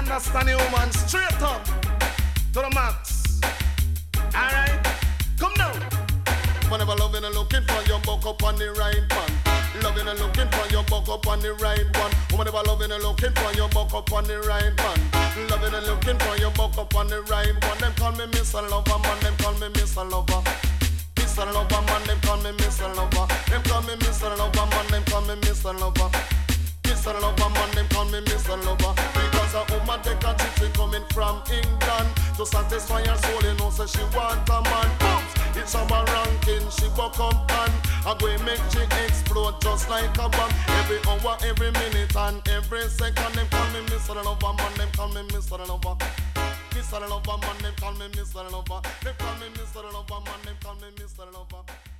understand you, man? Straight up to the max. Alright, come now. Whenever loving and looking for your buck up on the right man. Loving and looking for your buck up on the right one. Whenever loving and looking for your buck up on the right man. Loving and looking for your buck up on the right one. Them call me Mr. Lover, man. Them call me Mr. Lover. Mr. Lover, man. Them call me Mr. Lover. Them call me Mr. Lover, man. Them call me Mr. Lover. Mr. Lover, man. Them call me Mr. Lover. Because a woman take a chick, she coming from England to satisfy her soul. You know, so she want a man. Oops. It's our ranking, she buck up and I go make she explode just like a bomb. Every hour, every minute and every second. Them call me Mr. Lover, man. Them call me Mr. Lover. Mr. Lover, man. Them call me Mr. Lover. Them call me Mr. Lover, man. Them call me Mr. Lover.